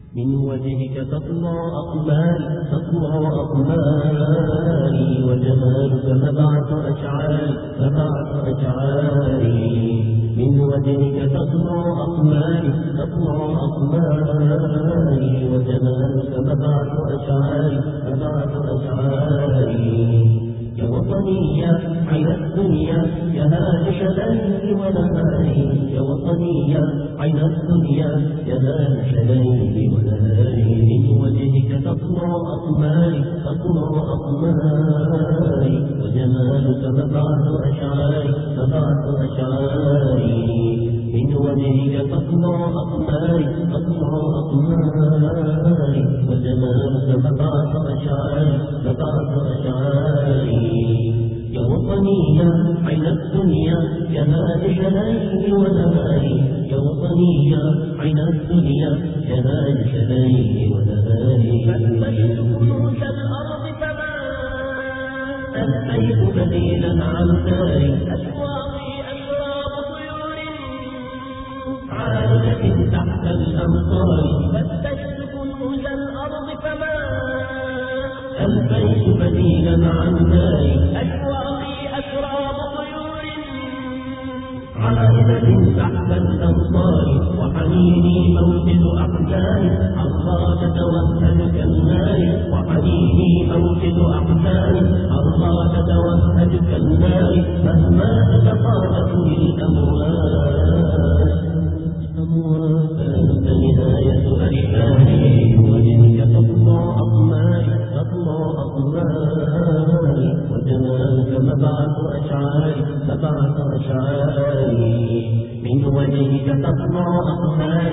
من وجهك تطلع أقماري وجمالك مبعث أشعاري من وجهك تطلع أقماري وجمالك مبعث أشعاري يا وطني يا عين الدنيا يا هانش ليلي ونهاري يا وطني يا عين الدنيا يا هانش ليلي ونهاري من وجهك تطلع أقماري وجمالك مبعث أشعاري من وجهك تطلع أقماري وجمالك مبعث أشعاري يا وطني يا عين الدنيا يا هانش ليلي ونهاري يا وطني يا عين الدنيا يا هانش ليلي ونهاري فتشت كنوز الأرض فما ألقيت بديلا عن داري أشواقي أشراب طيور عالية تحت الأمطار فتشت كنوز الأرض فما ألقيت بديلا عن داري أشواقي أشراب طيور عالية تحت الأمطار وحنيني موجد أحزاني الله تتوهج كالنار وحنيني موجد أحزاني الله تتوهج كالنار مهما تتقاطعني الأموال فأنت نهاية أشباهي وجهك تطلع أقماري وجمالك مبعث أشعاري من وجهك تطلع أقماري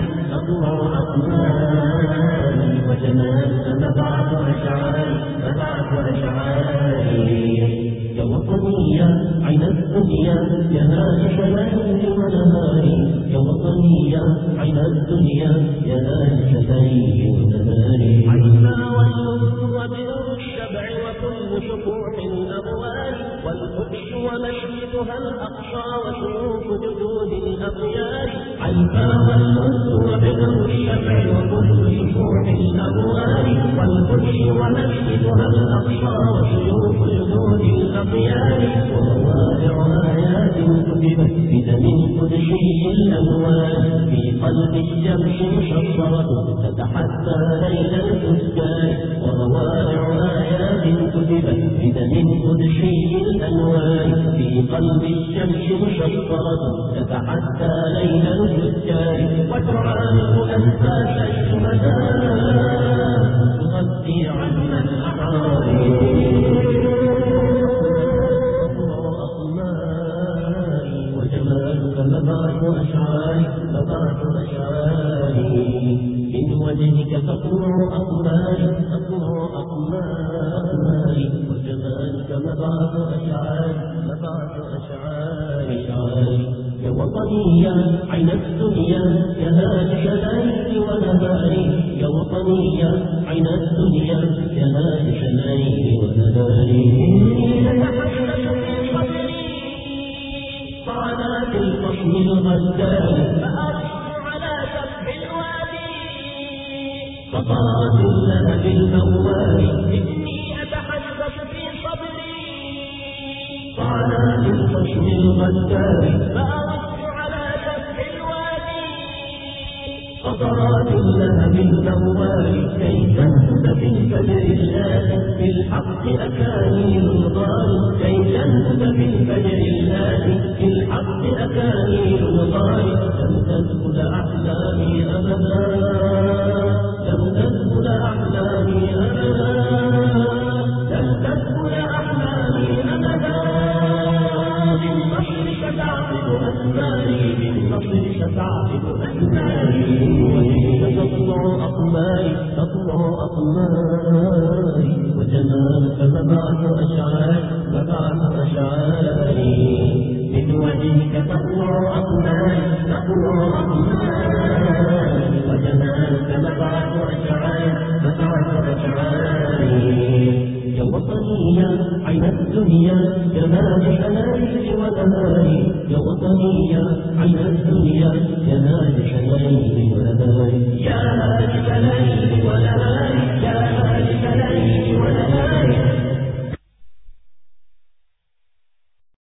وجمالك مبعث أشعاري يا وطني يا عين الدنيا يا هانش ليلي ونهاري يا وطني يا عين الدنيا يا هانش ليلي ونهاري عينا والنصر وبئر الشبع وكل شفوح الأموال والفحش ومشيتها الأقصى وشيوخ جدود الأخيار عينا والنصر وبئر الشبع وكل شفوح الأموال والفحش ومشيتها الأقصى وشيوخ جدود الأخيار وموارع آيات كتبت بدم قدسي الألوان في قلب الشمس مشررة تتحدى ليل الفسكان وموارع آيات كتبت بدم قدسي الألوان في قلب الشمس مشررة تتحدى ليل الفسكان وتعانق أنفاس الشهداء تغطي عنا الأحرار وجمالك مبعث أشعاري من وجهك تطلع أقماري وجمالك مبعث أشعاري يا وطني يا عين الدنيا يا هانش ليلي ونهاري يا وطني يا عين الدنيا يا هانش ليلي ونهاري طعنات الخصم الغزال فأرجو على سفح الوادي فطرات اللهب الموال إني أتحدث في صدري طعنات الخصم الغزال فأرجو على سفح الوادي فطرات اللهب الموال كي تنفذ في الفجر اللاتي بالحق أكاني الغال كي تنفذ في الفجر اللاتي بالحق أكاني الغال لم تدخل أحلامي أبدا لم تدخل أحلامي أبدا لم تدخل أحلامي أبدا بالنصر ستعقد أسماري بالنصر ستعقد أسماري وجهك تطلع أقماري وجمالك مبعث أشعاري من وجهك تطلع أقماري وجمالك مبعث أشعاري يا وطني يا عين الدنيا يا هانش ليلي ونهاري يا وطني يا عين الدنيا يا هانش ليلي ونهاري يا هانش شلائل